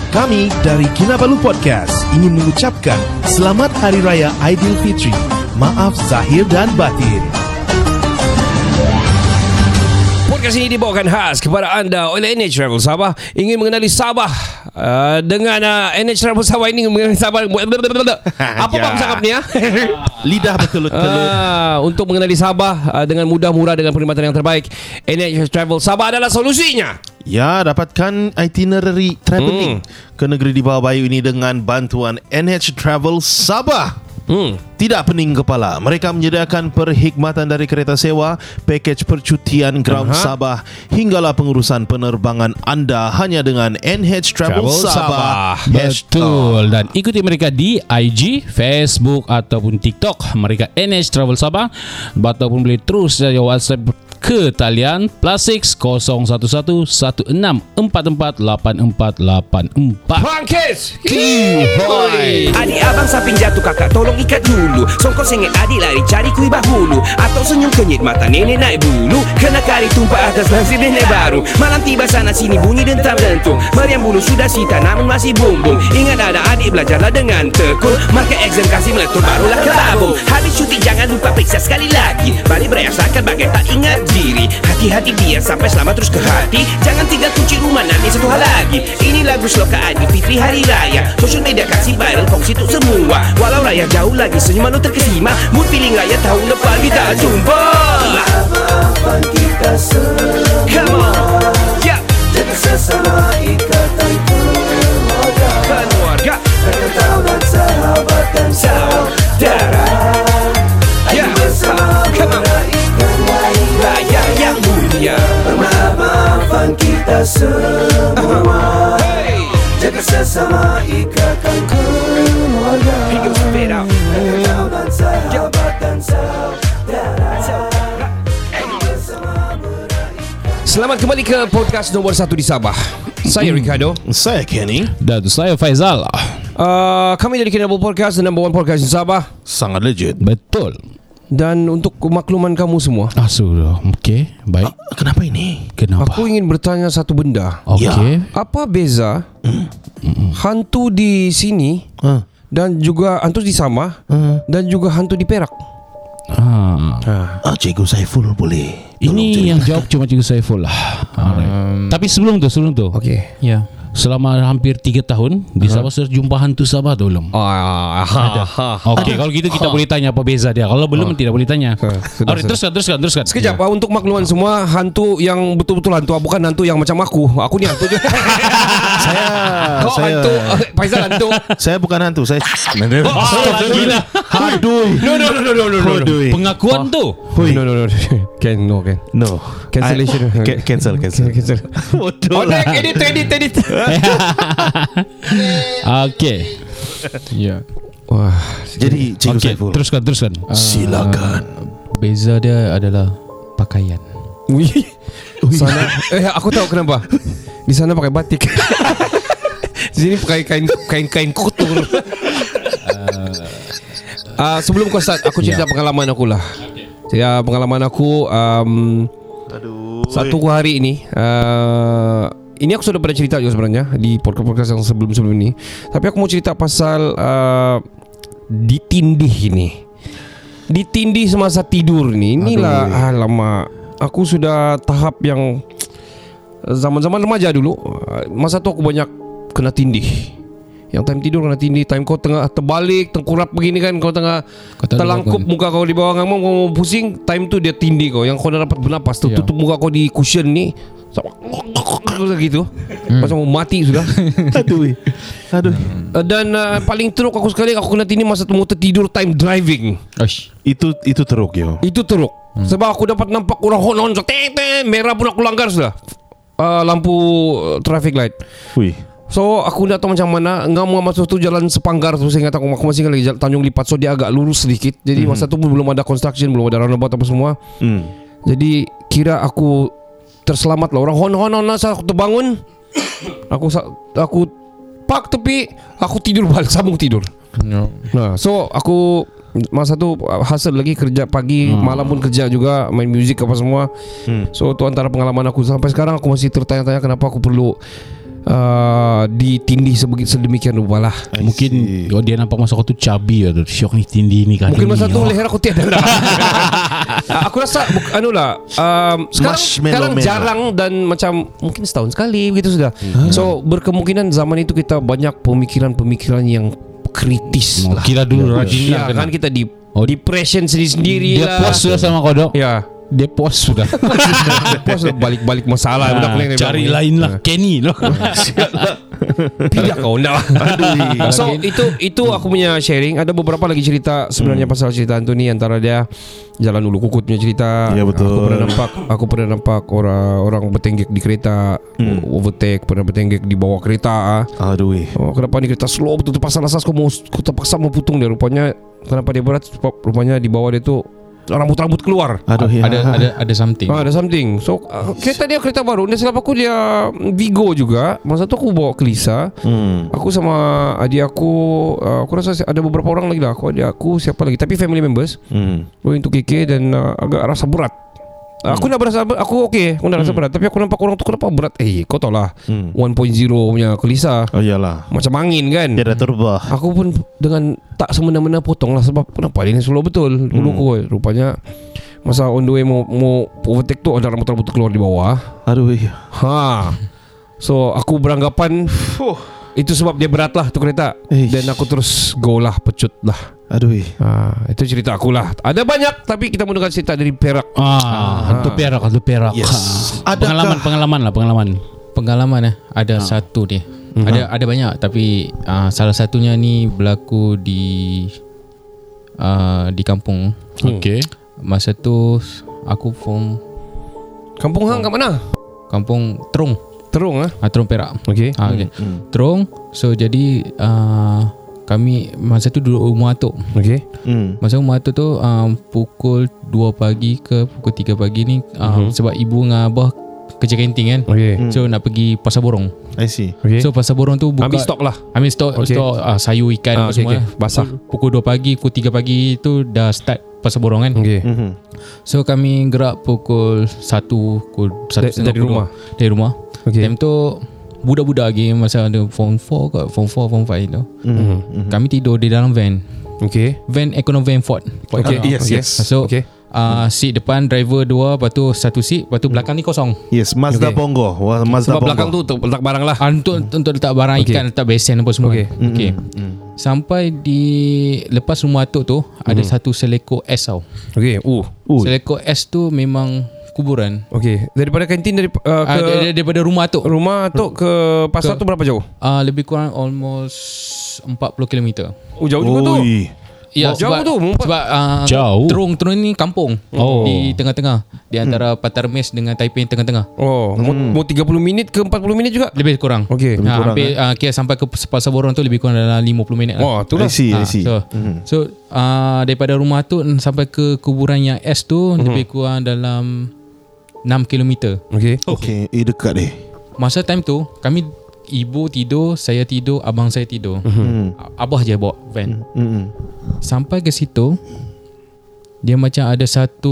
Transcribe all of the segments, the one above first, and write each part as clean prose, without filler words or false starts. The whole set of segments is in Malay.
Kami dari Kinabalu Podcast ingin mengucapkan Selamat Hari Raya Aidilfitri. Maaf zahir dan batin. Podcast ini dibawakan khas kepada anda oleh NH Travel Sabah. Ingin mengenali Sabah dengan NH Travel Sabah ini mengenali Sabah. Apa Pak cakap ni ya? Lidah berkelut-kelut. Untuk mengenali Sabah dengan mudah, murah dengan perkhidmatan yang terbaik, NH Travel Sabah adalah solusinya. Ya, dapatkan itinerary travelling ke negeri di bawah bayu ini dengan bantuan NH Travel Sabah. Tidak pening kepala. Mereka menyediakan perkhidmatan dari kereta sewa, pakej percutian ground Sabah, hinggalah pengurusan penerbangan anda hanya dengan NH Travel Sabah. Betul. Dan ikuti mereka di IG, Facebook ataupun TikTok. Mereka NH Travel Sabah. Ataupun boleh terus saja WhatsApp ke talian +6 011 16 44 8484. Bangkis! Adik abang samping jatuh, kakak tolong ikat dulu. Songkok sengit adik lari cari kuih bahulu. Atau senyum kenyit mata nenek naik bulu. Kena kari tumpah atas nasi nenek baru. Malam tiba sana sini bunyi dentam dentung. Meriam bulu sudah sita namun masih bumbung. Ingat ada adik belajarlah dengan tekun. Market exam kasih meletup barulah kelabung. Habis cuti jangan lupa periksa sekali lagi. Balik berasakan bagai tak ingat diri. Hati-hati biar sampai selamat terus ke hati. Jangan tinggal kunci rumah nanti satu hal lagi. Ini lagu sloka Aidilfitri Hari Raya. Social media kasih viral kongsi untuk semua. Walau raya jauh lagi senyuman lu terkesima. Mood feeling raya tahun depan kita jumpa. Maafkan kita semua. Come on, yeah. Jaga sesama ikatan keluarga. Dengan taubat sahabat dan saudara. Ayo bersama meraihkan hari raya yang mulia. Maafkan kita semua. Jaga sesama ikatan keluarga. Dengan taubat sahabat dan saudara. Selamat kembali ke podcast nombor 1 di Sabah. Saya Ricardo. Saya Kenny. Dan saya Faizal. Kami dari Kinabalu Podcast, the number 1 podcast di Sabah. Sangat legit. Betul. Dan untuk kemakluman kamu semua, Sudah. Okey, baik. Kenapa ini? Kenapa? aku ingin bertanya satu benda. Okey. Apa beza hantu di sini dan juga hantu di Samar dan juga hantu di Perak? Cikgu Saiful boleh. Ini yang jawab cuma Cikgu Saiful lah. Tapi sebelum tu Okey. ya, selama hampir 3 tahun di Sabah sudah jumpa hantu Sabah atau belum? Okey, kalau gitu kita boleh tanya apa beza dia. Kalau belum tidak boleh tanya. Alright, teruskan. Sekejap, untuk makluman semua, hantu yang betul-betul hantu, bukan hantu yang macam aku. Aku ni hantu je. Kau hantu, Faizal hantu. Saya bukan hantu. Saya Gila. Aduh. No. Pengakuan tu. No. Can. No. Cancellation. Cancel. Oh, edit. Okey. Ya. Wah. Jadi Cikgu Okey, Saiful, teruskan. silakan. Beza dia adalah pakaian. Sana aku tahu kenapa. Di sana pakai batik. Di sini pakai kain kotor. Sebelum kau start, aku cerita pengalaman aku lah. Ya, pengalaman aku satu hari ini. Ini aku sudah pernah cerita juga sebenarnya di podcast yang sebelum-sebelum ini. Tapi aku mau cerita pasal ditindih ini. Ditindih semasa tidur ni. Inilah alamak. Aku sudah tahap yang zaman-zaman remaja dulu. Masa tu aku banyak kena tindih. Yang time tidur kena tindih. Time kau tengah terbalik, tengkurap begini kan, kau tengah terlangkup muka kau di bawah ngamuk, kau mau pusing, time tu dia tindih kau. Yang kau dah dapat bernapas tu, tutup muka kau di cushion ni gitu. Macam mau mati sudah. Aduh. Dan paling teruk aku sekali, aku kena tindih masa tu mau tertidur time driving. Itu teruk yo. Itu teruk. Sebab aku dapat nampak orang hon merah pun aku langgar sudah. Lampu traffic light. So aku tak tahu macam mana. Ngam masa tu jalan sepanggar tu. Saya ingat aku masih ingat lagi Tanjung Lipat. So dia agak lurus sedikit. Jadi masa tu belum ada construction, belum ada roundabout apa semua. Jadi kira aku terselamat lah. Orang hon saat aku terbangun, Aku park tepi, aku tidur balik, sambung tidur. Nah, so aku masa tu hasil lagi kerja pagi, malam pun kerja juga, main muzik apa semua. So itu antara pengalaman aku. Sampai sekarang aku masih tertanya-tanya kenapa aku perlu ditindih sedemikian rupa lah. Mungkin dia nampak masa aku tu chubby tu. Syok ni tindih ni kan. Mungkin masa tu leher aku tiada. Aku rasa sekarang jarang dan macam mungkin setahun sekali begitu sudah. So berkemungkinan zaman itu kita banyak pemikiran-pemikiran yang kritis lah. Kira dulu rajin lah kan kita depression sendiri-sendiri dia lah. puas sudah sama kodok. Ya. Dia puas sudah. Puas balik-balik masalah. Cari lain lah Kenny loh. Tidak kau enggak. So itu aku punya sharing. Ada beberapa lagi cerita sebenarnya pasal cerita Anthony. Antara dia Jalan Ulu Kukut punya cerita. Ya betul. Aku pernah nampak orang bertenggek di kereta, overtake, pernah bertenggek di bawah kereta. Aduh. Kenapa ni kereta slow betul terpaksa asas aku terpaksa mau putung dia. Rupanya kenapa dia berat? Rupanya di bawah dia tu rambut-rambut keluar. Aduh ya. Ada something. Ada something. So kereta baru. Dan silap aku dia Vigo juga. Masa tu aku bawa ke Lisa. Aku sama adik aku. Aku rasa ada beberapa orang lagi lah. Adik aku siapa lagi. Tapi family members. Going to KK. Dan agak rasa berat. Aku nak berasa aku okey, aku nak rasa berat. Tapi aku nampak orang tu kenapa berat. Kau tahu lah 1.0 punya Kelisa. Oh iyalah. Macam angin kan. Dia dah terbah. Aku pun dengan tak semena-mena potong lah. Sebab kenapa dia ni slow betul dulu aku. Rupanya masa on the way mau overtake tu ada rambut-rambut keluar di bawah. Aduh iya. So aku beranggapan itu sebab dia berat lah tu kereta. Dan aku terus go lah, pecut lah. Aduh. Itu cerita aku lah. Ada banyak, tapi kita mendengar cerita dari Perak. Hantu Perak. Yes. Pengalaman ada satu dia. Ada banyak, tapi salah satunya ni berlaku di kampung. Okay. Masa tu aku form. Kampung hang kat mana? Kampung Terung. Terung Terung Perak. Okay. Okay. Terung. So jadi kami masa tu duduk rumah atuk. Okay. Masa rumah atuk tu pukul 2 pagi ke pukul 3 pagi ni sebab ibu dengan abah kerja kanting kan. Okay. So nak pergi Pasar Borong. I see. Okay. So Pasar Borong tu buka, ambil stok lah. Ambil stok, Okay. sayur ikan semua. Basah. Pukul 2 pagi, pukul 3 pagi tu dah start Pasar Borong kan. Okay. So kami gerak pukul 1 dari rumah. Dari rumah. Okay. Time tu budak-budak lagi masa ada form 4 ke form 5 tu. Kami tidur di dalam van. Okay. Van Econo Van Ford. Okay. Yes. So okay. Seat depan driver 2, lepas tu satu seat, lepas tu belakang ni kosong. Yes, Mazda Pongo. Mazda Sebab belakang tu untuk letak barang lah. Untuk letak barang ikan, letak besen apa semua. Okay. Sampai di lepas rumah atuk tu ada satu selekor es tau. Okay. Selekor es tu memang kuburan. Okay. Daripada kantin daripada rumah atuk. Rumah atuk ke pasar tu berapa jauh? Lebih kurang almost 40 km. Jauh juga tu. Ya, jauh sebab, tu. Sebab jauh. Terung ni kampung. Di tengah-tengah. Di antara Patarmes dengan Taipei tengah-tengah. Mau 30 minit ke 40 minit juga? Lebih kurang. Okay. Hampir kira sampai ke Pasar Borong tu lebih kurang dalam 50 minit lah. Tu lah. I see. So daripada rumah tu sampai ke kuburan yang es tu lebih kurang dalam 6 km. Okay. Dekat deh. Masa time tu kami, ibu tidur, saya tidur, abang saya tidur. Abah je bawa van. Sampai ke situ dia macam ada satu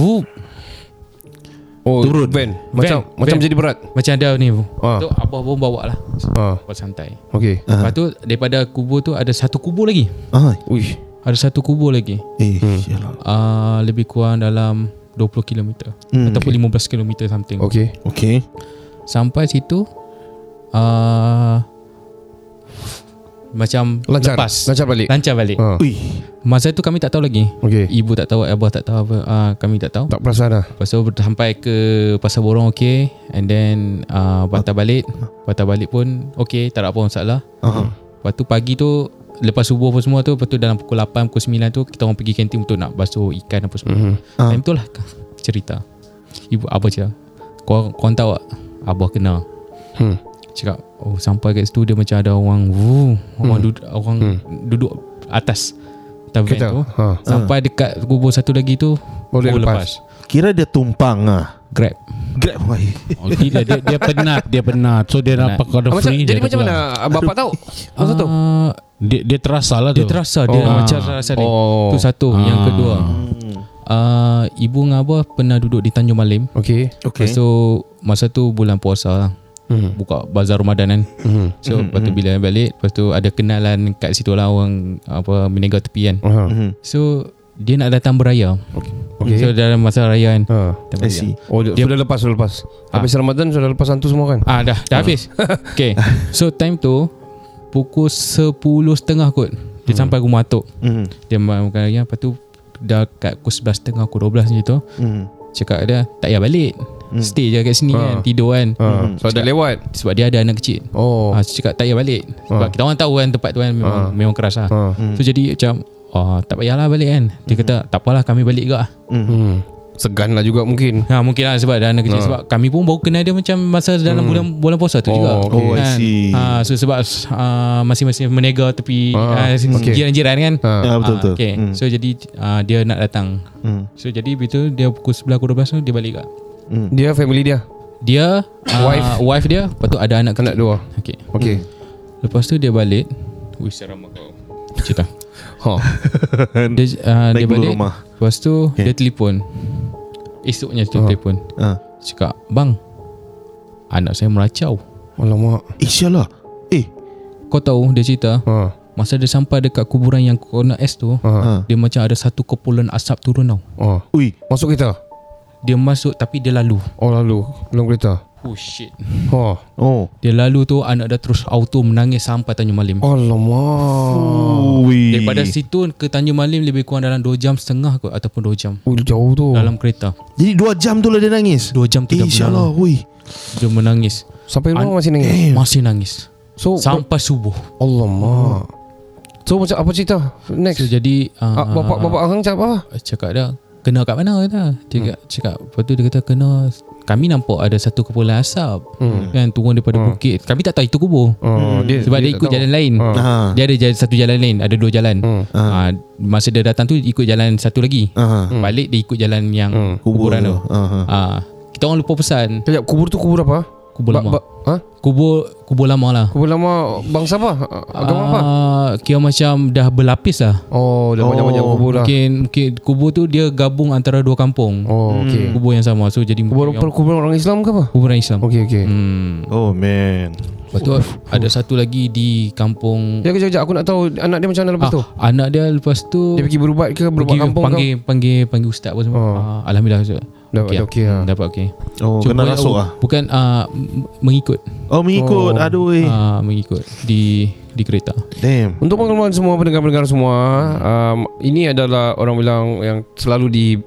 turun van. Macam jadi berat. Macam ada ni. Tu abah pun bawa lah. Santai. Okay. Lepas tu daripada kubur tu ada satu kubur lagi. Ada satu kubur lagi. Lebih kurang dalam 20 km ataupun 15 km something. Okay. Sampai situ macam lancar balik. Masa tu kami tak tahu lagi. Ibu tak tahu, abah tak tahu apa. Kami tak tahu. Tak perasan lah. Lepas tu sampai ke Pasar Borong okay. And then patah balik pun okay, tak ada apa masalah. Lepas tu pagi tu lepas subuh apa semua tu, lepas tu dalam pukul 8, pukul 9 tu kita orang pergi kantin untuk nak basuh ikan apa semua. Time tu lah cerita. Ibu abah cakap, korang tahu tak abah kena. Cakap sampai kat situ dia macam ada orang duduk atas van tu. Sampai dekat kubur satu lagi tu boleh lepas. Kira dia tumpang Grab. Dia penat. So dia dapat kode free. Jadi macam mana bapak tahu masa tu? Dia terasa lah tu. Dia terasa macam rasa dia. Tu satu. Yang kedua, ibu dengan abah pernah duduk di Tanjung Malim. Okay. So masa tu bulan puasa lah. buka bazar Ramadan kan. So lepas tu bila balik, lepas tu ada kenalan kat situ lah orang apa berniaga tepi kan. So dia nak datang beraya. Okay. So dalam masa raya kan. I see. Oh, dia sudah lepas. Habis Ramadan sudah lepas hantu semua kan? Dah habis. Okay. So time tu pukul 10.30 kot dia sampai rumah atuk. Dia makan raya. Lepas tu dah kat pukul 11.30 pukul 12 macam tu. Cakap dia tak payah balik. Stay je kat sini kan, tidur kan. So dah lewat. Sebab dia ada anak kecil. Cakap tak payah balik. Sebab kita orang tahu kan tempat tu kan memang keras lah. So jadi macam tak payahlah balik kan. Dia kata tak apalah, kami balik juga. Segan lah juga mungkin. Mungkin lah sebab ada anak kecil. Sebab kami pun baru kenal dia macam masa dalam bulan puasa tu juga. I see. So sebab masing-masing menega tepi jiran-jiran kan. Betul-betul. Okay. So jadi dia nak datang. So jadi begitu dia pukul 11 pukul 12 tu dia balik juga. Dia family dia. Dia wife dia, lepas tu ada anak Anak dua. Okay. Lepas tu dia balik. Wih, seram kau cerita. Dia balik rumah. Lepas tu dia telefon. Esoknya dia telefon. Cakap, bang, anak saya meracau. Alamak. InsyaAllah. Kau tahu dia cerita masa dia sampai dekat kuburan yang corner S tu, dia macam ada satu kepulan asap turun tau. Ui, masuk kereta. Dia masuk tapi dia lalu. Lalu belum kereta. Oh shit. Dia lalu tu anak dah terus auto menangis sampai Tanjung Malim. Alamak. Daripada situ ke Tanjung Malim lebih kurang dalam 2 jam setengah kot, ataupun 2 jam. Jauh tu. Dalam kereta. Jadi 2 jam tu lah dia nangis. 2 jam tu dah InsyaAllah. dia menangis. Sampai rumah masih nangis. Masih nangis. So sampai subuh. Alamak. So macam apa cerita next? So jadi Bapak Ahang cakap apa? Cakap dia kena kat mana kata. Dia cakap, lepas tu dia kata kena, kami nampak ada satu kepulan asap kan turun daripada bukit. Kami tak tahu itu kubur. Sebab dia ikut jalan lain. Dia ada satu jalan lain, ada 2 jalan. Masa dia datang tu ikut jalan satu lagi. Balik dia ikut jalan yang kuburan tu. Kita orang lupa pesan. Sekejap, kubur tu kubur apa? Kubur lama. Kubur lama lah. Kubur lama bangsa apa? Agama apa? Kira macam dah berlapis lah. Dah banyak-banyak kubur lah. Mungkin kubur tu dia gabung antara 2 kampung. Okay. Kubur yang sama. So jadi kubur orang Islam ke apa? Kuburan Islam. Okay. Oh man. Lepas tu ada satu lagi di kampung. Sekejap, aku nak tahu anak dia macam mana lepas tu. Anak dia lepas tu dia pergi berubat ke berubat kampung ke? Panggil ustaz apa semua. Alhamdulillah. Dapat okey. Dapat okey. Kena rasuk lah. Bukan mengikut. Mengikut. Aduh. Mengikut di kereta. Damn. Untuk pengalaman semua pendengar-pendengar semua, ini adalah orang bilang yang selalu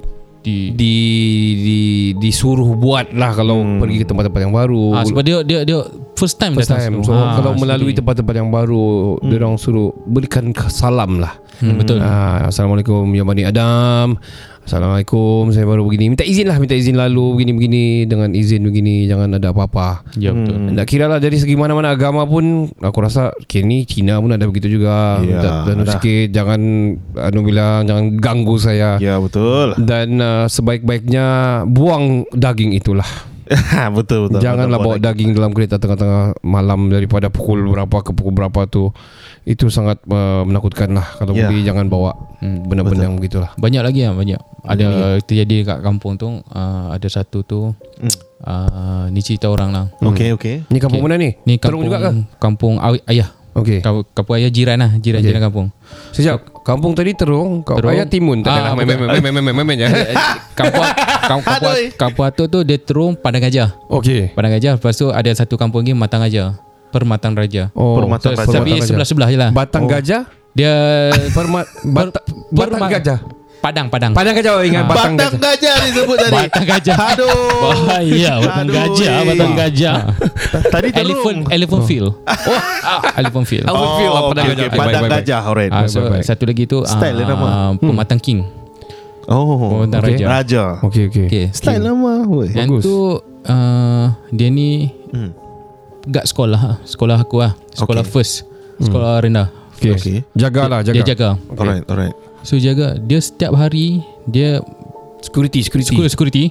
disuruh buat lah kalau pergi ke tempat-tempat yang baru. Sebab dia first time. So kalau melalui tempat-tempat yang baru, dia orang suruh berikan salam lah. Betul. Assalamualaikum ya Bani Adam. Assalamualaikum, saya baru begini. Minta izin lalu begini-begini, dengan izin begini, jangan ada apa-apa. Ya betul. Tak kira lah dari segi mana-mana agama pun, aku rasa kini Cina pun ada begitu juga. Minta sikit, jangan bilang jangan ganggu saya. Ya betul. Dan sebaik-baiknya buang daging itulah. Betul. Janganlah bawa daging dalam kereta tengah-tengah malam daripada pukul berapa ke pukul berapa tu. Itu sangat menakutkan lah. Kalau boleh jangan bawa benda-benda yang begitulah. Banyak lagi lah, banyak. Ada terjadi kat kampung tu. Ada satu tu ni cerita orang lah. Okay. Ni kampung mana ni? Ni Terung juga ke? Kampung ayah. Okay. Kampung ayah jiran lah. Jiran kampung. Sekejap, kampung tadi Terung, ayah Timun. Main je. Kampung Atuk tu dia Terung Padang Gajah. Okay. Padang Gajah. Lepas tu ada satu kampung lagi Matang Gajah. Permatan Raja. Permatan Raja. Tapi sebelah-sebelah je lah. Batang Gajah? Dia Batang Gajah. Padang. Batang Gajah, ingat Batang Gajah disebut tadi. Batang Gajah. Aduh. Bahaya Batang Gajah. Tadi Elephant Field. Elephant Field. Padang Gajah. Alright. Satu lagi tu style nama. Pematang King. Pematang Raja. Okay. Style nama. Yang tu dia ni gak sekolah aku lah. Sekolah first. Sekolah rendah. Okay. Jagalah. Dia jaga. Alright. So jaga. Dia setiap hari dia security. Security.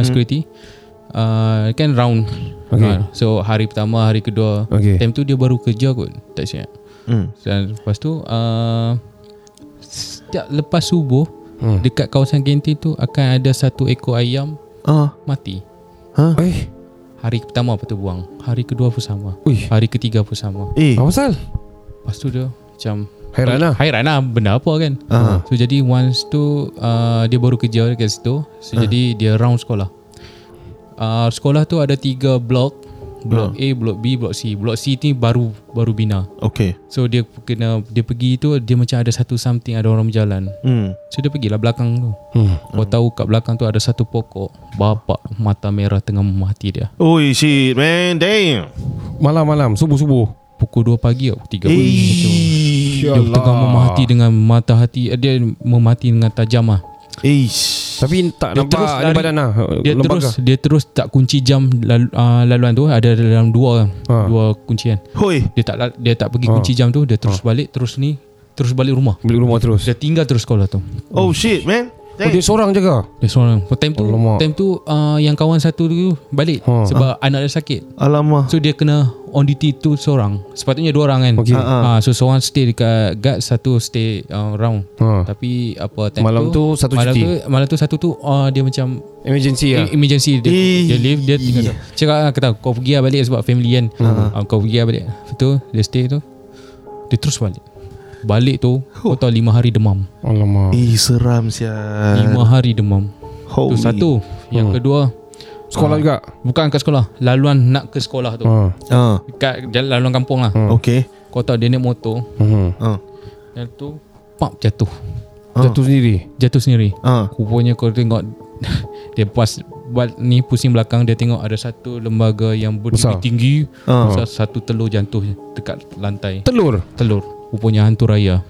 Kan round. So hari pertama, hari kedua, time tu dia baru kerja kot. Tak siap. Dan lepas tu setiap lepas subuh dekat kawasan kantin tu akan ada satu ekor ayam mati. Hari pertama apa tu buang, hari kedua pun sama, Ui. hari ketiga pun sama. Apa pasal? Lepas tu dia macam Hairan lah. benda apa kan. So jadi once tu dia baru kerja kat situ. So jadi dia round sekolah. Sekolah tu ada 3 blok. Blok A, blok B, blok C. Blok C ni baru bina. Okay. So dia pergi tu, dia macam ada satu something, ada orang berjalan. So dia pergilah belakang tu. Kau tahu kat belakang tu ada satu pokok. Bapak mata merah tengah memati dia. Oi shit man, damn. Malam-malam, subuh-subuh. Pukul 2 pagi atau 3 pagi macam. Dia tengah memati dengan mata hati. Dia memati dengan tajam lah. Tapi tak Dia nampak terus ada lari. badan lah. Dia terus tak kunci jam laluan tu. Ada dalam 2 kuncian. Hoi. Dia tak pergi kunci jam tu. Dia terus balik. Terus balik rumah. Balik rumah terus. Dia tinggal terus sekolah tu. Oh shit man. Oh, dia seorang jaga. Dia seorang. Time tu yang kawan satu tu balik sebab anak dia sakit. Alamak. So dia kena on duty tu seorang. Sepatutnya 2 orang kan. Okay. So seorang stay dekat guard, satu stay round. Tapi apa time Malam tu satu cuti. Malam tu satu tu dia macam Emergency lah. emergency. Dia leave, dia tinggal tu. Cakap kata kau pergi lah balik sebab family kan. Kau pergi lah balik. Betul, dia stay tu. Dia terus balik tu kau tahu 5 hari demam. Alamak. Seram sial. 5 hari demam. Holy. Tu satu. Yang kedua, Sekolah juga. bukan kat sekolah, laluan nak ke sekolah tu. Kat laluan kampung lah. Okay. Kau tahu dia naik motor. Dan tu pap jatuh. Jatuh sendiri. Rupanya kau tengok dia pas buat ni pusing belakang, dia tengok ada satu lembaga yang berdiri tinggi, satu telur jatuh dekat lantai. Telur. Rupanya hantu raya.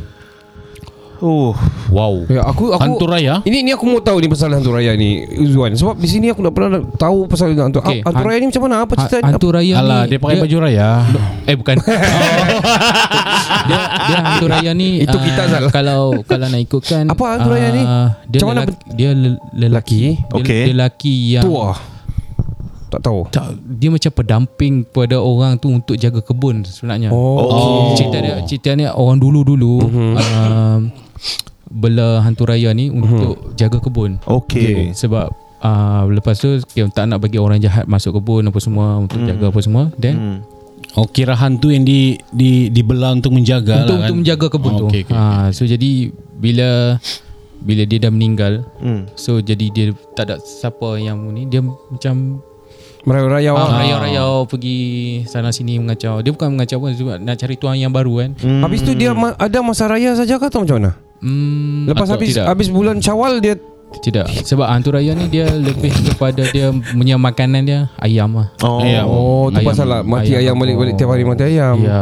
Wow. Ya, aku Hantu raya. Ini aku mau tahu ni pasal hantu raya ni, Uzwan. Sebab di sini aku tak pernah tahu pasal hantu. Okay, Hantu raya ni macam mana? Apa cerita? Hantu raya Alah, ni dia pakai baju raya. bukan. dia hantu raya ni Itu kita salah. Kalau nak ikutkan Apa hantu raya ni? Dia Macam mana dia lelaki. Okay. Dia lelaki yang Tua. Tak tahu. dia macam pendamping pada orang tu untuk jaga kebun sebenarnya. Cerita dia orang dulu bela hantu raya ni untuk jaga kebun. Okay. Sebab lepas tu tak nak bagi orang jahat masuk kebun apa semua, untuk jaga apa semua. Then Kira hantu yang dibela untuk menjaga untuk lah kan. menjaga kebun tu. Okay. So jadi bila dia dah meninggal, so jadi dia tak ada siapa yang ni, dia macam Merayau-rayau. rayau-rayau pergi sana sini mengacau. Dia bukan mengacau pun, sebab nak cari tuan yang baru kan. Habis tu dia ada masa raya saja ke atau macam mana? Lepas Tidak. habis bulan Syawal dia Tidak. Sebab hantu raya ni dia lebih kepada dia punya makanan dia ayam lah. Ayam. Oh, tu Ayam. pasal lah mati ayam balik-balik tiap hari mati ayam. Ya.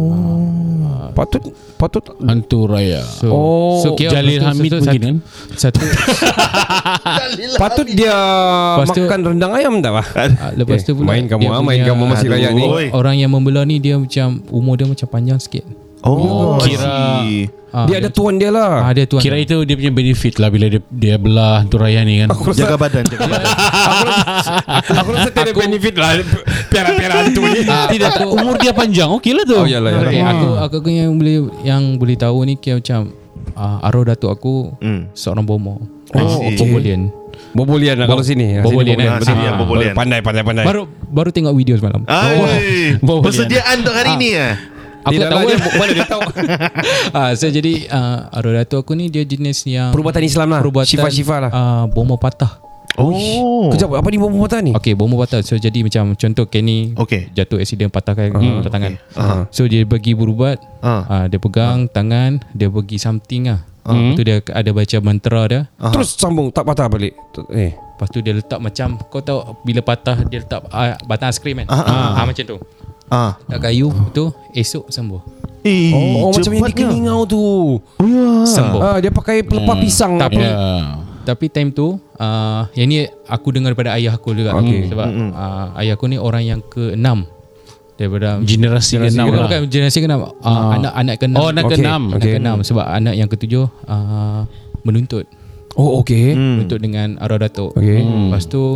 Patut Hantu raya. So kira Jalil Hamid mungkin kan. satu patut dia Lepas tu- makan rendang ayam tak bah? lepas tu pula main kamu dia main punya- kamu masih raya ni. Oi. Orang yang membela ni dia macam umur dia macam panjang sikit. Kira Dia ada tuan dia lah. Dia tuan. Kira itu dia punya benefit lah bila dia belah hantu raya ni kan. Jaga badan, jaga badan. Aku rasa tak ada benefit lah piara-piara hantu ni. Tidak, umur dia panjang. Okey lah tu. Oh yalah. Okay, aku yang boleh tahu ni kira macam arwah datuk aku seorang bomo. Bobolian. Bobolian lah kalau sini. Bobolian, sini yang Bobolian. Pandai. Baru tengok video semalam. Persediaan untuk hari ni Aku Dia tahu dia, mana dia tahu. So jadi arwah datuk aku ni dia jenis yang Perubatan Islam lah. Syifa-syifa lah. bomo patah. Kejap, apa ni bomo patah ni? Okay, bomo patah. So jadi macam contoh Kenny jatuh accident patahkan tangan. So dia pergi berubat, dia pegang tangan, dia pergi something lah. Lepas tu dia ada baca mantra dia. Terus sambung tak patah balik. Lepas tu dia letak macam, kau tahu bila patah dia letak batang aiskrim kan. Macam tu. Kat kayu tu esok sembuh. Macam yang di Keningau tu. Sembuh. Dia pakai pelepah pisang. Tapi time tu yang ni aku dengar daripada ayah aku juga. Sebab ayah aku ni orang yang ke-6 daripada Generasi ke-6 lah. Bukan generasi ke-6, anak ke-6. Oh, anak ke-6. Anak ke-6 sebab anak yang ke-7 menuntut. Oh okey. Menuntut dengan arwah datuk. Lepas tu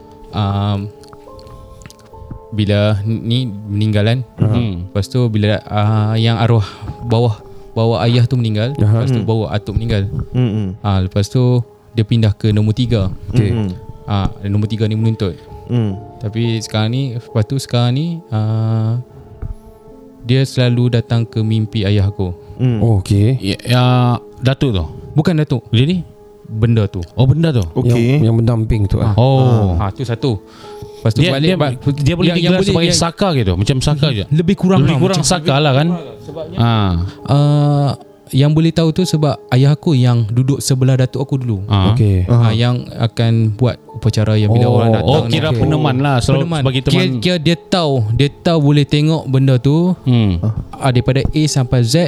bila ni meninggalan, lepas tu bila yang arwah bawa ayah tu meninggal, lepas tu bawa atuk meninggal. Lepas tu dia pindah ke nombor 3. Nombor 3 ni menuntut. Tapi sekarang ni, lepas tu sekarang ni dia selalu datang ke mimpi ayah aku. Oh, okay. Datuk tu. Bukan Datuk, Jadi benda tu. oh benda tu. Okey. Yang mendamping tu. Tu satu. Lepas tu Dia boleh digelar sebagai saka gitu, macam saka je. lebih kurang Saka lah kan. Yang boleh tahu tu sebab ayah aku yang duduk sebelah datuk aku dulu. Okay. Yang akan buat upacara yang bila orang datang kira peneman lah, selalu sebagai teman. Kira dia tahu boleh tengok benda tu daripada A sampai Z.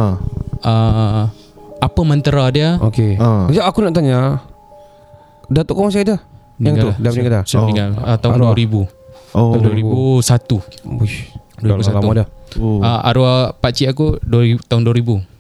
Apa mantra dia. Okay. Sekejap aku nak tanya, datuk kau masih ada? Yang tu dah meninggal dah? Meninggal tahun 2000. Tahun 2001. Uish, 2001. lama dah. Arwah pakcik aku tahun 2000.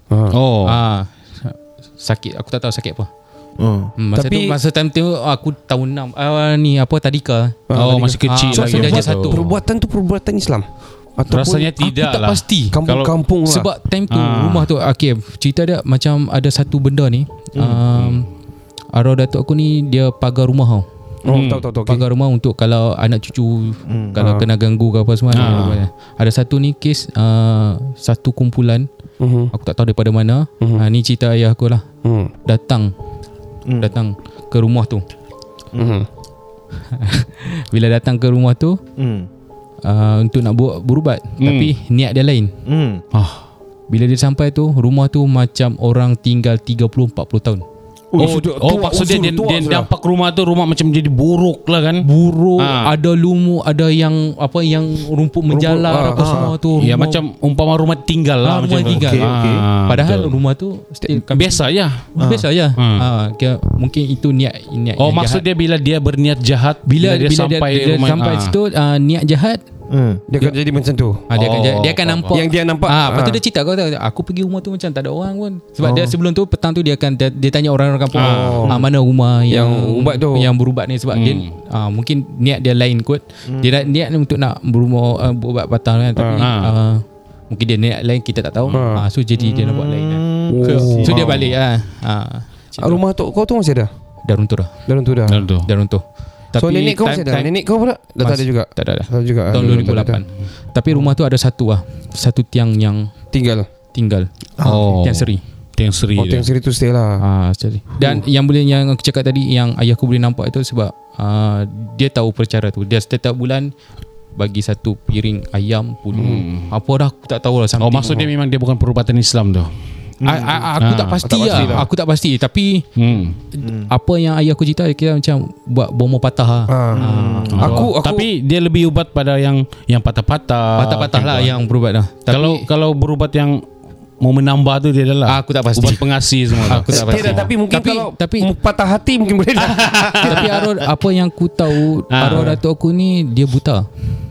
Sakit. Aku tak tahu sakit apa. Masa time tu aku tahun 6. Ni apa tadika. Masih kecil lagi. So dia aja satu. Perbuatan tu perbuatan Islam? Ataupun rasanya tidak aku tak lah. pasti. Kampung-kampung lah. Sebab time tu rumah tu cerita dia macam ada satu benda ni. Arwah datuk aku ni dia pagar rumah tau. Tahu. Okay. Pagar rumah untuk kalau anak cucu kalau kena ganggu ke apa semua. Ada satu ni kes satu kumpulan. Aku tak tahu daripada mana. Ni cerita ayah aku lah. Datang ke rumah tu. Bila datang ke rumah tu untuk nak buat berubat, tapi niat dia lain. Bila dia sampai tu, rumah tu macam orang tinggal 30-40 tahun. Maksudnya dia nampak rumah tu macam jadi buruk lah kan. Buruk, ada lumut, ada yang rumput menjalar apa semua tu. Ya macam umpama rumah tinggal lah. Rumah tinggal. Padahal rumah tu biasa je. Biasa je. Mungkin itu niat maksud dia bila dia berniat jahat, bila dia sampai rumah situ niat jahat, dia akan jadi macam tu. Dia akan nampak yang dia nampak. Lepas tu dia cerita, aku pergi rumah tu macam tak ada orang pun. Sebab dia sebelum tu petang tu dia tanya orang-orang kampung, mana rumah yang ubat tu, yang berubat ni. Sebab dia mungkin niat dia lain kot. Dia niat untuk nak berubat patah kan, tapi mungkin dia niat lain, kita tak tahu. So jadi dia nak buat lain. So dia balik rumah tu kau tu masih ada? Dah runtuh dah. Dah runtuh. So nenek kau masih ada? Nenek kau pula dah tak ada juga? Tak ada. Tak ada juga. Tahun 2008. Tapi rumah tu ada satu tiang yang tinggal. Tiang seri. Tiang seri tu stay lah. Dan yang aku cakap tadi, yang ayahku boleh nampak itu sebab dia tahu percara tu. Dia setiap bulan bagi satu piring ayam puluh. Apa dah aku tak tahu lah. Maksudnya memang dia bukan perubatan Islam tu. Aku tak pasti lah. Aku tak pasti. Tapi apa yang ayah aku cerita, kira macam buat bomo patah. Tapi dia lebih ubat pada yang patah-patah lah yang berubat lah. Kalau berubat yang mau menambah tu dia adalah aku tak pasti. Ubat pengasih semua. Aku tak pasti. Tapi mungkin tapi patah hati mungkin boleh. Tapi apa yang aku tahu, arwah datuk aku ni dia buta.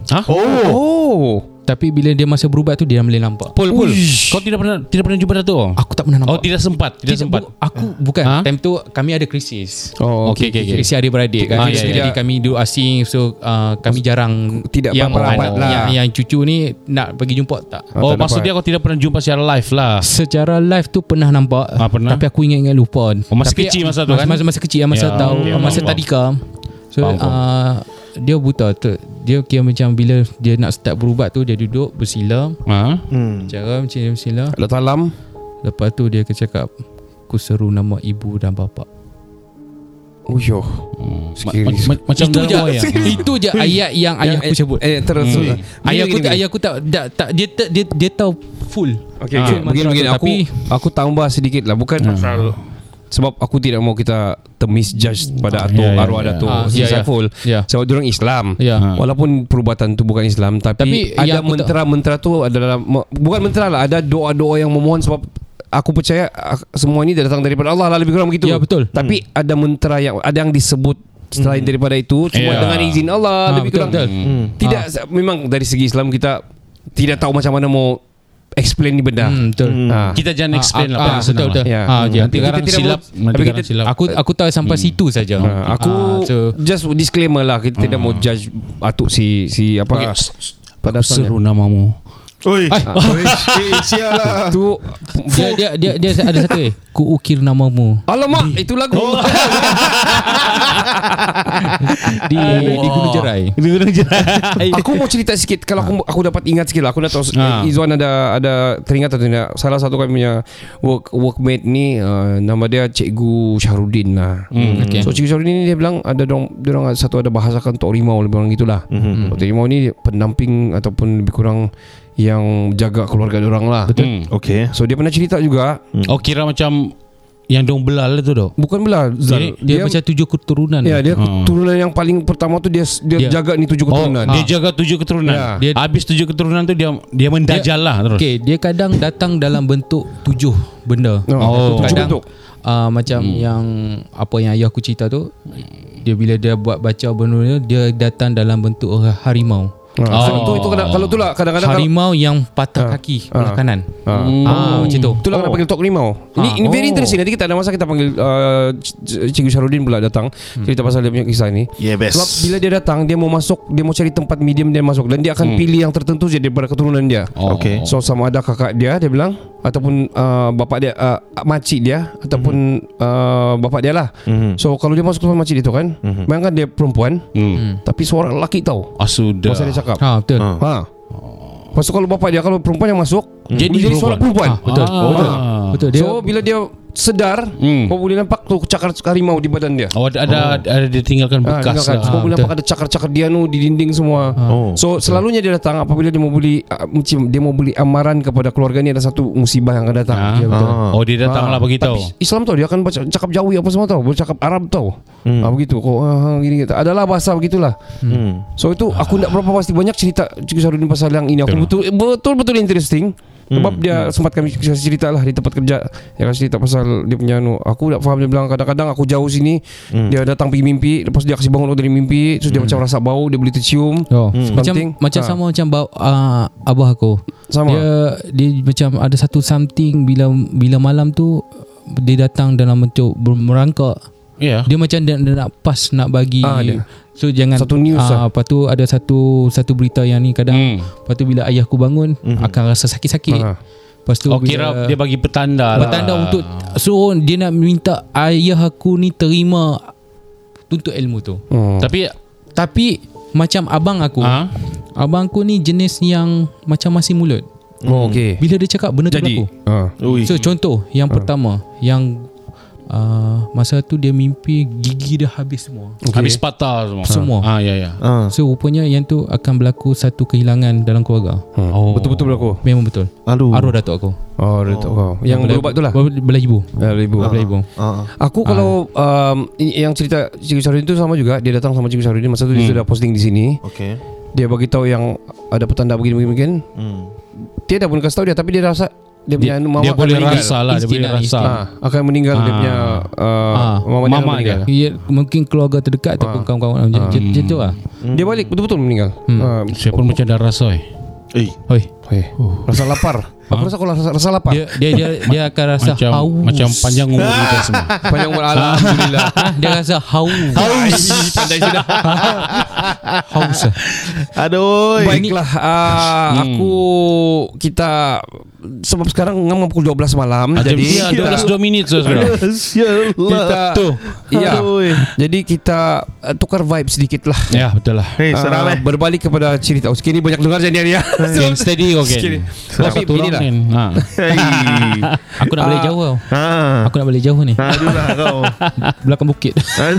Tapi bila dia masa berubat tu dia boleh nampak. Pul. Kau tidak pernah jumpa Datuk? Aku tak pernah nampak. Tidak sempat. Aku bukan. Time tu kami ada krisis. Okay. Krisis adik-beradik kan. Jadi kami duduk asing. So kami jarang tidak rapat lah. Yang cucu ni nak pergi jumpa tak. Maksudnya kau tidak pernah jumpa secara live lah. Secara live tu pernah nampak. Pernah. Tapi aku ingat lupa. Masih kecil masa tu kan? Masa kecil, masa tahu, masa tadika. So dia buta tu. Dia kira macam bila dia nak start berubat tu, dia duduk bersila. Cara macam dia bersila. Allah Talam. Lepas tu dia cakap, aku seru nama ibu dan bapa. Macam itu je ayat yang ayah aku sebut. Terus ayah aku tak dia tahu full. Begini aku tambah sedikit lah. Bukan pasal sebab aku tidak mau kita misjudge pada arwah Datuk Saiful. Sebab diorang Islam. Walaupun perubatan tu bukan Islam, tapi ada mentera-mentera tu adalah, bukan mentera lah, ada doa-doa yang memohon. Sebab aku percaya semua ini datang daripada Allah lah, lebih kurang begitu. Ya, betul. Tapi ada mentera yang ada yang disebut selain daripada itu, semua dengan izin Allah, lebih kurang. Tidak, memang dari segi Islam kita tidak tahu macam mana mau explain ni benda. Betul. Kita jangan explain lah. Betul. Nanti orang silap. Aku tahu sampai situ saja. Aku just disclaimer lah, kita tidak mau judge atuk si apa. Pada seru namamu. Oi. Sial lah. Tu Dia ada satu Ku ukir namamu alamak itu lagu. Di Gunung Jerai. Aku mau cerita sikit. Kalau aku dapat ingat sikit lah. Aku nak tahu Izwan ada teringat atau tidak. Salah satu kami punya workmate ni nama dia Cikgu Syahrudin lah. Okay. So Cikgu Syahrudin ni dia bilang ada dorang satu ada bahasakan Tok Rimau lebih kurang gitulah. Tok Rimau ni pendamping ataupun lebih kurang yang jaga keluarga dorang lah. Betul. Okay. So dia pernah cerita juga. Oh, kira macam yang dong belal tu dok. Bukan belal. Dia macam 7 keturunan. Ya, dia keturunan yang paling pertama tu dia jaga ni 7 keturunan. Dia jaga 7 keturunan. Ya. Dia Habis 7 keturunan tu dia mendajal lah terus. Okay, dia kadang datang dalam bentuk 7 benda. Oh, 7 kadang bentuk. Macam yang apa yang ayah aku cerita tu, dia bila dia buat baca benda dia datang dalam bentuk harimau. So itu kalau itulah kadang-kadang Harimau yang patah kaki belah kanan. Macam tu. itulah kena panggil Tok Rimau. Ini very interesting. Nanti kita ada masa kita panggil Cikgu Syahrudin pula datang cerita pasal dia punya kisah ni. Yeah, best. Sebab bila dia datang, dia mau masuk, dia mau cari tempat medium dia masuk dan dia akan pilih yang tertentu je daripada keturunan dia. Okay. So sama ada kakak dia bilang ataupun bapak dia, makcik dia ataupun bapak dia lah. So kalau dia masuk tempat makcik dia tu kan, bayangkan dia perempuan tapi suara lelaki tau. Sudah. Masa dia cakap. Betul. Lepas tu kalau bapak dia, kalau perempuan yang masuk jadi suara perempuan. Betul. Betul. Dia So bila dia sedar, kau boleh nampak tu cakar harimau di badan dia. Ada dia tinggalkan bekas lah. Kau boleh nampak ada cakar-cakar dia nu di dinding semua. So selalunya dia datang apabila dia mau beli amaran kepada keluarga ni, ada satu musibah yang akan datang. Dia datang lah beritahu. Tapi Islam tau, dia akan cakap Jawi apa semua tau, boleh cakap Arab tau. Begitu kau gini gitu. Adalah bahasa begitulah. So itu aku tak berapa pasti banyak cerita Cikgu Syahrudin pasal yang ini. Aku betul interesting. Sebab dia sempat kami cerita lah di tempat kerja. Dia kasi cerita pasal dia punya aku tak faham. Dia bilang kadang-kadang aku jauh sini, dia datang pergi mimpi, lepas dia kasi bangun dari mimpi, terus dia macam rasa bau, dia boleh tercium. Macam sama macam bau abah aku. Sama. Dia macam ada satu something bila malam tu dia datang dalam bentuk merangkak. Yeah. Dia macam dia nak pas nak bagi. So jangan satu news lepas tu ada satu berita yang ni kadang lepas tu bila ayahku bangun akan rasa sakit-sakit. Lepas tu kira dia bagi petanda untuk so dia nak minta ayah aku ni terima tuntut ilmu tu. Tapi macam abang aku ni jenis yang macam masih mulut. Okay. Bila dia cakap benda tu berlaku. So contoh yang pertama yang masa tu dia mimpi gigi dia habis semua. Habis patah semua. Ya. So rupanya yang tu akan berlaku satu kehilangan dalam keluarga. Betul-betul berlaku. Memang betul. Arwah datuk aku. Datuk kau. Yang berubat tu lah. Belah ibu. Belah ibu. Aku kalau yang cerita Cikgu Syahrudin tu sama juga. Dia datang sama Cikgu Syahrudin masa tu dia sudah posting di sini. Okay. Dia bagi tahu yang ada petanda begini. Dia dah pun kasih tahu dia, tapi dia rasa dia punya mama dia boleh meninggal. rasa lah, dia boleh rasa akan meninggal dia punya mama dia. Mungkin keluarga terdekat ataupun kawan-kawan macam tu lah. Dia balik betul-betul meninggal. Saya pun macam dah rasa rasa lapar. Aku rasa kalau rasa lapar dia akan rasa haus. Macam panjang umur kita semua. Panjang umur alhamdulillah. Dia rasa haus. Pandai sudah. Haus. Aduh. Baiklah, kita sebab sekarang ngam pukul 12 malam. Jadi 12 minit sekarang. Kita tu. Ya. Jadi kita tukar vibe sedikit lah. Ya, betul lah. Berbalik kepada cerita. Okey, ni banyak dengar jadi ya. Yang steady okey. Tapi beginilah. Aku nak balik jauh. Aku nak balik jauh ni. Aduhlah kau. Belakang bukit.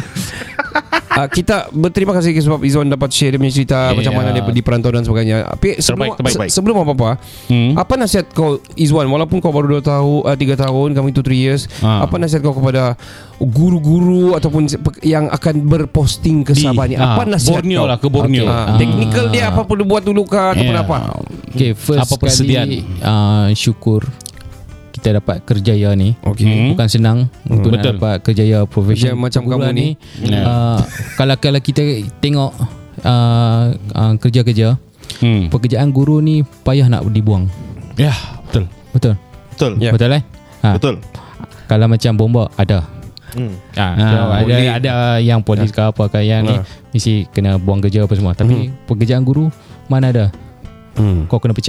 Kita berterima kasih sebab Izwan dapat share dia punya cerita macam mana dia di perantau dan sebagainya. Tapi sebelum apa-apa, apa nasihat kau Izwan, walaupun kau baru 3 tahun, kamu itu 3 years, apa nasihat kau kepada guru-guru ataupun yang akan berposting ke Sabah ni? Apa nasihat Borneo kau? lah, ke Borneo. Teknikal dia apa perlu buat dulu kah ataupun apa? Okay, first apa persediaan? Syukur kita dapat kerjaya ni. Bukan senang untuk nak dapat kerjaya profesional macam kamu ni. Kalau kita tengok kerja-kerja, pekerjaan guru ni payah nak dibuang. Ya, betul. Ya. Betul kan? Betul. Kalau macam bomba ada. Ada yang polis ke apa ke yang ni mesti kena buang kerja apa semua. Tapi pekerjaan guru mana ada? Kau kena pecat.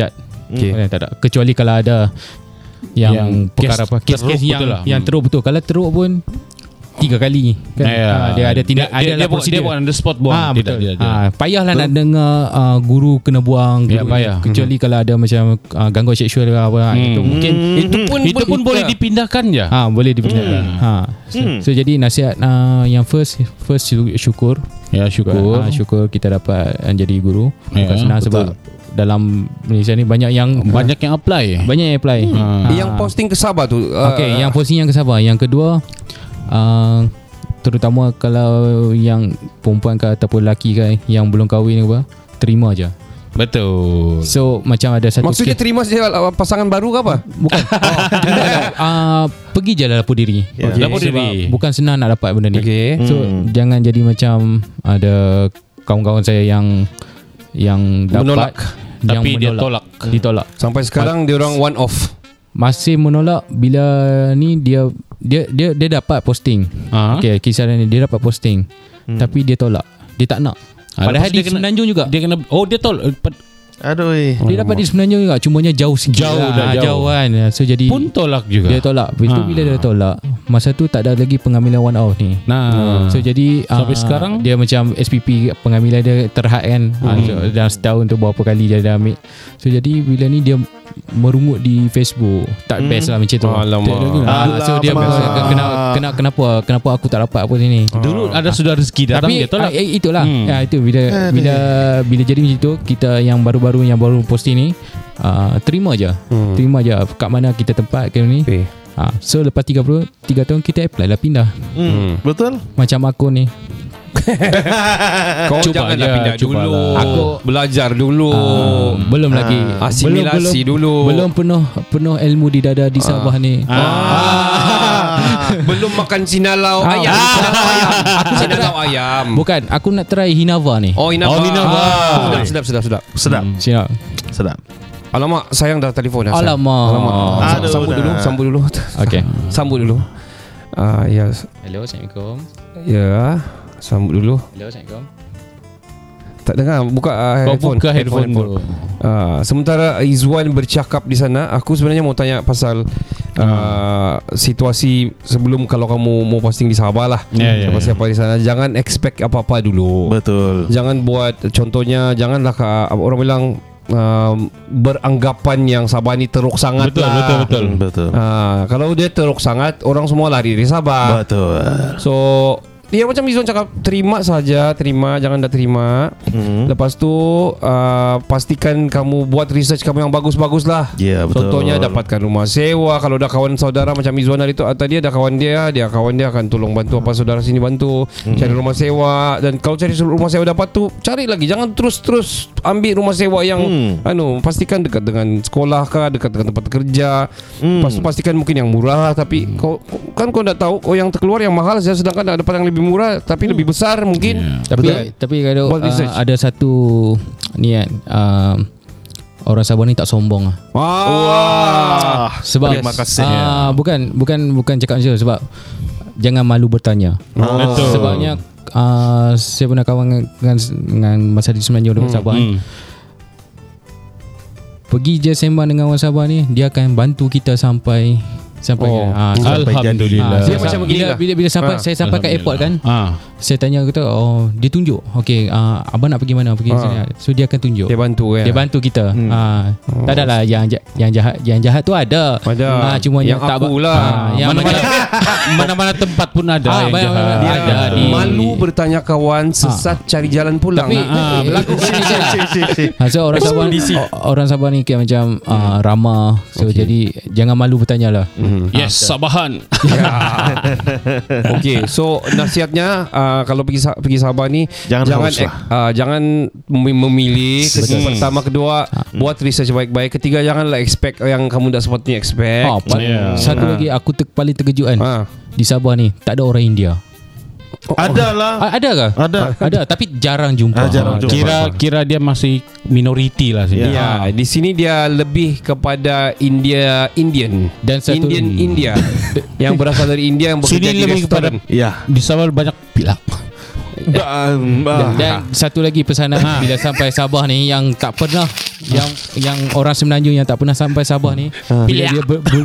Tak ada. Kecuali kalau ada yang perkara apa kes yang teruk betul. Kalau teruk pun 3 kali kan. Dia ada tindak dia bukan on the spot buang. Betul. Payahlah nak dengar guru kena buang guru payah. Kecuali kalau ada macam gangguan seksual ke apa itu mungkin itu pun boleh dipindahkan je. Boleh dipindahkan. So jadi nasihat yang first syukur. Ya, syukur kita dapat jadi guru. Bukan senang sebab dalam Malaysia ni banyak yang apply. Yang posting ke Sabah tu. Yang posting yang ke Sabah. Yang kedua terutama kalau yang perempuan ke ataupun lelaki kan yang belum kahwin ke apa, terima je. Betul. So macam ada satu maksudnya terima saja pasangan baru ke apa? Bukan. Pergi je lah lapor diri. Lapor diri. Bukan senang nak dapat benda ni. So jangan jadi macam ada kawan-kawan saya yang dapat menolak, tapi dia ditolak. Sampai sekarang dia orang one off. Masih menolak bila ni dia dapat posting. Kisah ni dia dapat posting. Tapi dia tolak. Dia tak nak. Padahal di Semenanjung juga. Dia kena dia tolak. Aduh. Dia dapat di Semenanjung juga. Cumanya jauh sikit. Jauh kan. So jadi pun tolak juga. Dia tolak. Lepas tu bila dia tolak, masa tu tak ada lagi pengambilan one off ni. So jadi sampai sekarang dia macam SPP pengambilan dia terhad kan. So, dalam setahun tu berapa kali dia dah ambil. So jadi bila ni dia merungut di Facebook. Tak best lah macam tu. So dia kenapa aku tak dapat apa ni. Dulu ada sudah rezeki datang dia tolak. Itulah. Itu bila jadi macam tu, kita yang baru posting ni terima je. Kat mana kita tempat ke ni. So lepas 3 tahun kita apply lah pindah. Betul. Macam aku ni. Kau janganlah pindah dulu. Aku belajar dulu. Belum lagi asimilasi dulu. Belum penuh ilmu di dada di Sabah ni. Belum makan sinalau ayam. Sinalau ayam. Bukan, aku nak try Hinava ni. Hinava. Sedap. Alamak, sayang dah telefon dah. Alamak. Sambut dulu. Okay. Sambut dulu. Yes. Hello, Assalamualaikum. Ya. Sambut dulu. Hello, Assalamualaikum. Tak dengar. Buka headphone dulu. Sementara Izwan bercakap di sana, aku sebenarnya mau tanya pasal situasi sebelum kalau kamu mau posting di Sabah lah. Siapa-siapa di sana, jangan expect apa-apa dulu. Betul. Jangan buat, contohnya janganlah orang bilang beranggapan yang Sabah ni teruk sangat. Betul. Kalau dia teruk sangat, orang semua lari dari Sabah. Betul. So dia macam Izwan cakap, terima, jangan dah terima. Lepas tu pastikan kamu buat research kamu yang bagus-bagus lah. Betul. Contohnya dapatkan rumah sewa. Kalau ada kawan saudara macam Izwan hari tu, tadi ada kawan dia akan tolong bantu apa saudara sini bantu cari rumah sewa. Dan kalau cari rumah sewa dapat tu, cari lagi. Jangan terus ambil rumah sewa yang pastikan dekat dengan sekolah kah, dekat dengan tempat kerja. Pastikan mungkin yang murah, tapi kau dah tahu yang terkeluar yang mahal, sedangkan dapat yang lebih murah tapi lebih besar mungkin. Tapi kalau ada satu ni kan, orang Sabah ni tak sombong. Sebab terima kasih. Bukan cakap macam tu, sebab jangan malu bertanya. Betul. Sebabnya saya pernah kawan dengan masa di Semenanjung dengan Sabah ni. Pergi je sembang dengan orang Sabah ni, dia akan bantu kita sampai alhamdulillah. Dia macam bila saya sampai kat airport kan, saya tanya kata, dia tunjuk. Okey, abang nak pergi mana? Pergi sini. So dia akan tunjuk. Dia bantu kan. Dia bantu kita. Tak adalah yang jahat tu ada. Cuma yang tak akulah. Mana-mana tempat pun ada yang jahat. Ada. Malu bertanya kawan, sesat cari jalan pulang. Tapi so orang Sabah ni kayak macam ramah. So jadi jangan malu bertanya lah. Yes, Sabahan. Okay, so nasihatnya kalau pergi Sabah ni jangan memilih. Pertama, kedua buat research baik-baik. Ketiga, janganlah expect yang kamu tak sepatutnya expect. Satu lagi aku paling terkejut kan. Di Sabah ni tak ada orang India. Ada lah. Ada ke? Ada, tapi jarang jumpa. Kira dia masih minoriti lah sini. Di sini dia lebih kepada Indian dan satu India yang berasal dari India yang bekerja sini di lebih restoran. Di Sabah banyak pilak. Dan satu lagi pesanan bila sampai Sabah ni yang tak pernah yang orang Semenanjung yang tak pernah sampai Sabah ni bila dia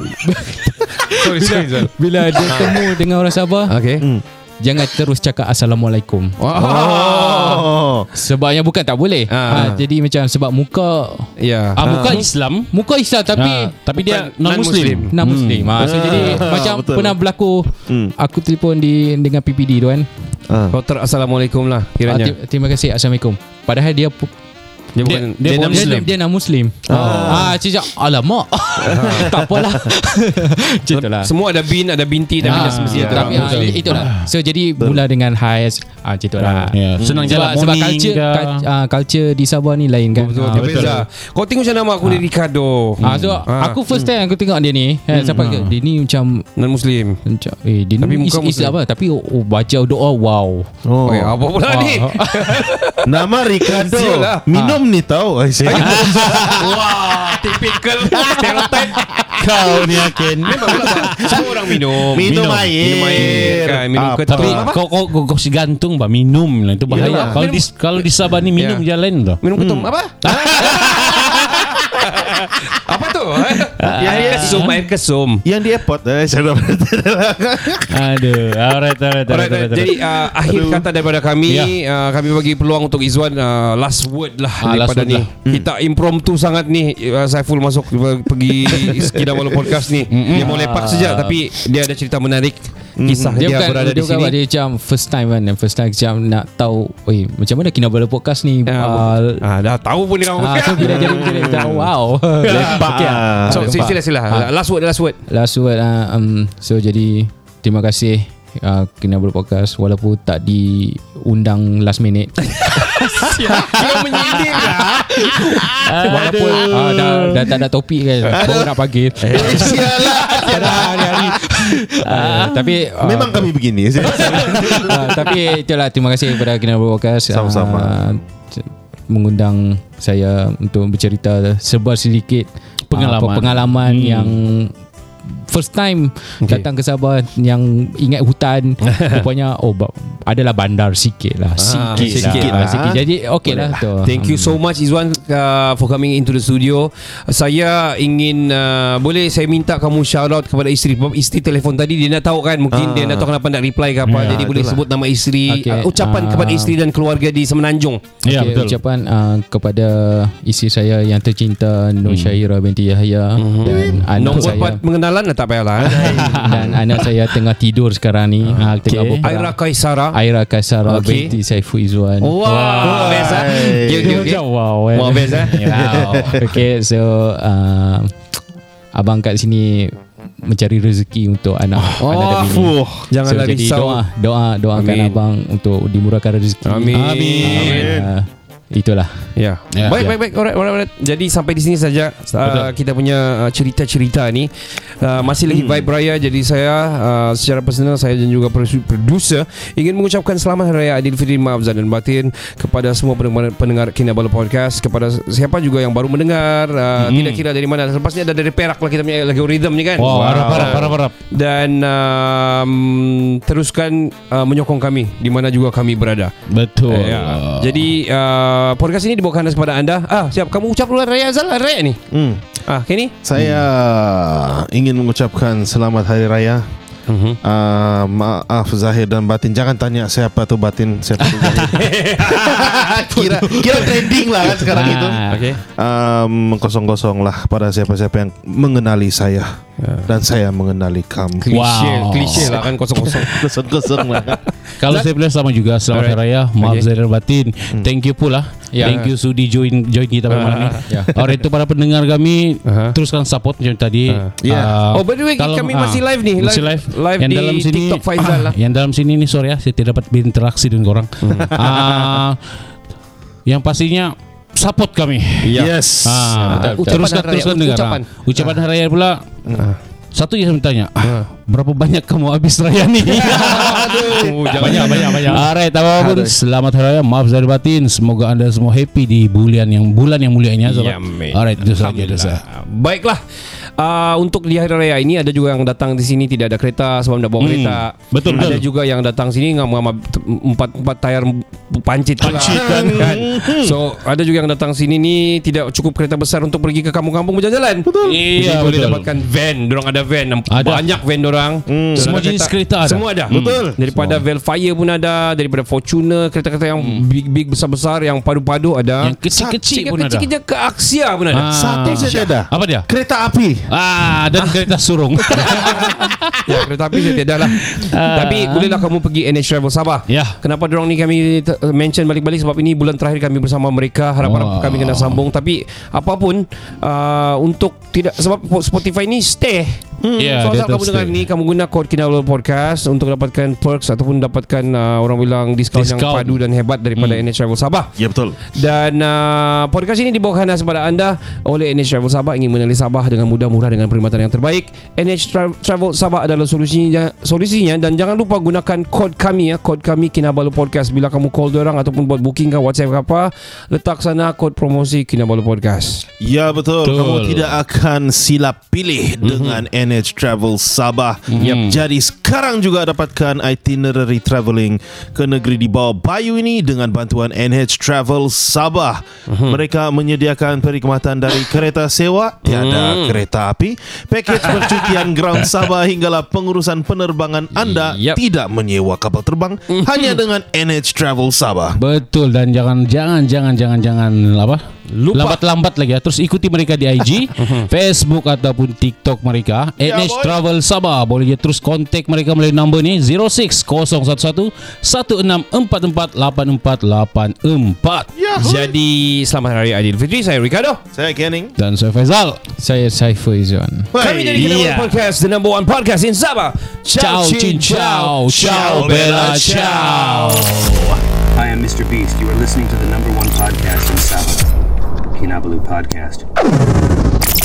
bila dia temu dengan orang Sabah, jangan terus cakap Assalamualaikum. Sebabnya bukan tak boleh. Jadi macam sebab muka muka Islam tapi dia non-Muslim. So jadi macam pernah berlaku aku telefon dengan PPD tu kan. Kau Assalamualaikum lah kiranya. Terima kasih, Assalamualaikum. Padahal dia non-Muslim. Cicak alamak. Tak apalah. Itulah. Semua ada ada binti dan semestinya itulah. So jadi mula dengan hai. Itulah. Senang jalan sebab culture di Sabah ni lain kan. Betul. Kau tengok macam nama aku ni Ricardo. So aku first time aku tengok dia ni sampai dia ni macam non-Muslim. Dia ni Islam lah tapi baca doa wow. Apa pula ni? Nama Ricardo. Minum ni tahu. Wah, typical stereotype. Kau ni Akin. Semua orang minum air kan, minum ketum. Tapi kau si gantung bah minum lah, itu bahaya. Kalau di Sabah ni minum jalan tu. Minum ketum apa? Apa tu? Air kesum. Yang di airport. Aduh. Alright. Jadi akhir kata daripada kami, kami bagi peluang untuk Izwan last word lah daripada ni. Kita impromptu sangat ni. Saiful masuk pergi Kinabalu Podcast ni. Dia mau lepak saja tapi dia ada cerita menarik. Kisah dia berada di sini. Dia macam first time kan. First time macam nak tahu macam mana Kinabalu Podcast ni. Dah tahu pun dia. So bila jadi wow. Lepak. So sila. Last word. So jadi terima kasih Kinabalu Podcast walaupun tak diundang last minute. Kau menyindir lah. Walaupun dah tak ada topik kan. Baru nak panggil. Tapi memang kami begini. tapi itulah, terima kasih kepada Kinabalu Podcast sama-sama mengundang saya untuk bercerita sedikit pengalaman yang first time datang ke Sabah, yang ingat hutan. Rupanya adalah bandar sikit lah. Jadi okey lah tu. Thank you so much Izwan for coming into the studio. Saya ingin boleh saya minta kamu shout out kepada isteri. Isteri telefon tadi dia nak tahu kan, mungkin dia nak tahu kenapa nak reply ke apa. Jadi boleh sebut nama isteri, ucapan kepada isteri dan keluarga di Semenanjung. Betul. Ucapan kepada isteri saya yang tercinta Nur Syairah binti Yahya dan anak saya. Nombor pengenalan tak payahlah. Dan anak saya tengah tidur sekarang ni. Aira Kaisara binti Saiful Izwan. Wow, best ah. Wow, best ah. Okay, so abang kat sini mencari rezeki untuk anak dan bini. Janganlah risau. Doakan abang untuk dimurahkan rezeki. Amin. Itulah. Baik. Alright. Jadi sampai di sini saja kita punya cerita-cerita ni. Masih lagi vibe raya. Jadi saya secara personal, saya dan juga producer ingin mengucapkan selamat Hari Raya Aidilfitri, maaf zahir dan batin kepada semua pendengar Kinabalu Podcast, kepada siapa juga yang baru mendengar, tidak kira dari mana. Lepas ni ada dari Perak lah kita punya algoritma ni kan. Harap. Dan teruskan menyokong kami di mana juga kami berada. Betul. Jadi podcast ini dibawakan kepada anda. Siap, kamu ucap dulu Raya Azal, Raya ni. Kenny? Saya ingin mengucapkan selamat Hari Raya. Maaf zahir dan batin. Jangan tanya siapa tu batin, siapa tu zahir. kira trending lah kan sekarang itu. Kosong-kosong lah pada siapa-siapa yang mengenali saya dan saya mengenali kamu. Klise lah kan, kosong-kosong lah. Kalau saya boleh sama juga, selamat Hari Raya, maaf zahir dan batin. Thank you pula. Thank you Sudi join kita pada malam ni. Alright, itu para pendengar kami, teruskan support macam tadi. By the way, kami masih live ni. Live yang di dalam sini, TikTok Faizal lah. Yang dalam sini ni sorry saya tidak dapat berinteraksi dengan korang. Yang pastinya support kami. Yes. Teruskan dengar. Ucapan Hari Raya pula. Satu yang saya tanya, berapa banyak kamu habis raya ni? Banyak. Alright, apapun, selamat Hari Raya, maaf zahir batin. Semoga anda semua happy di bulan yang mulia ini. Alright, itu saja. Baiklah. Untuk di hari raya ini ada juga yang datang di sini tidak ada kereta sebab nak bawa kereta. Betul. Ada juga yang datang sini empat tayar pancit kan. So ada juga yang datang sini ni tidak cukup kereta besar untuk pergi ke kampung-kampung berjalan. Betul. Jadi boleh dapatkan van. Dorang ada van. Banyak van dorang. Semua jenis kereta ada. Semua ada. Betul. Daripada Velfire pun ada, daripada Fortuner, kereta-kereta yang big besar-besar, yang padu-padu ada. Yang kecil-kecil pun ada. Kecil-kecil ke Axia pun ada. Satu saja ada. Apa dia? Kereta api. Dan kereta surung. Ya, kereta api saya tiada lah. Tapi bolehlah kamu pergi NH Travel Sabah. Ya. Kenapa dorang ni kami mention balik-balik sebab ini bulan terakhir kami bersama mereka. Harap-harap kami kena sambung. Tapi apapun untuk tidak, sebab Spotify ni stay. Ya, So asal kamu stay. dengar ni, kamu guna kod Kinabalu Podcast untuk dapatkan perks ataupun dapatkan orang bilang diskaun yang padu dan hebat daripada NH Travel Sabah. Ya, betul. Dan podcast ini dibawakan khas kepada anda oleh NH Travel Sabah. Ingin mengenali Sabah dengan mudah, murah dengan perkhidmatan yang terbaik. NH Travel Sabah adalah solusinya. Dan jangan lupa gunakan kod kami, kod kami Kinabalu Podcast. Bila kamu call diorang ataupun buat booking ke WhatsApp ke apa, letak sana kod promosi Kinabalu Podcast. Ya, betul. Kamu tidak akan silap pilih dengan NH Travel Sabah. Jadi sekarang juga dapatkan itinerary travelling ke negeri di bawah bayu ini dengan bantuan NH Travel Sabah. Mereka menyediakan perkhidmatan dari kereta sewa, tiada kereta api, pakej percutian ground Sabah hinggalah pengurusan penerbangan anda tidak menyewa kapal terbang hanya dengan NH Travel Sabah. Betul. Dan jangan apa? Lambat-lambat lagi ya. Terus ikuti mereka di IG, Facebook ataupun TikTok mereka, NH Travel Sabah. Boleh je terus kontak mereka melalui nombor ni 06011 16448484. Jadi selamat Hari Aidilfitri. Saya Ricardo. Saya Kenning. Dan saya Faizal. Saya Saiful Izzuan. Kami dari Kinabalu Podcast, the number one podcast in Sabah. Ciao, cin, ciao, ciao, bella, ciao. I am Mr. Beast. You are listening to the number one podcast in Sabah, Kinabalu Podcast.